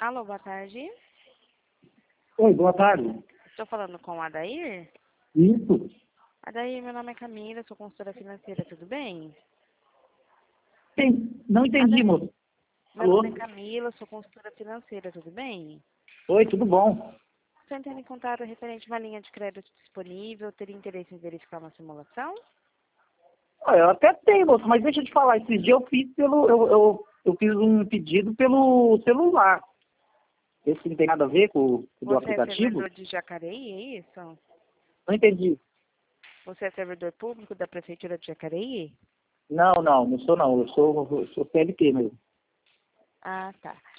Alô, boa tarde. Oi, boa tarde. Estou falando com o Adair? Isso. Adair, meu nome é Camila, sou consultora financeira, tudo bem? Não entendi, Adair, moço. meu Alô? nome é Camila, sou consultora financeira, tudo bem? Oi, tudo bom? Estou entrando em contato referente a uma linha de crédito disponível, teria interesse em verificar uma simulação? Olha, eu até tenho, moço, mas deixa eu te falar, esses dias eu fiz eu fiz um pedido pelo celular. Esse não tem nada a ver com o do Você é aplicativo? servidor de Jacareí, é isso? Não entendi. Você é servidor público da Prefeitura de Jacareí? Não sou não. Eu sou CLT mesmo. Ah, tá.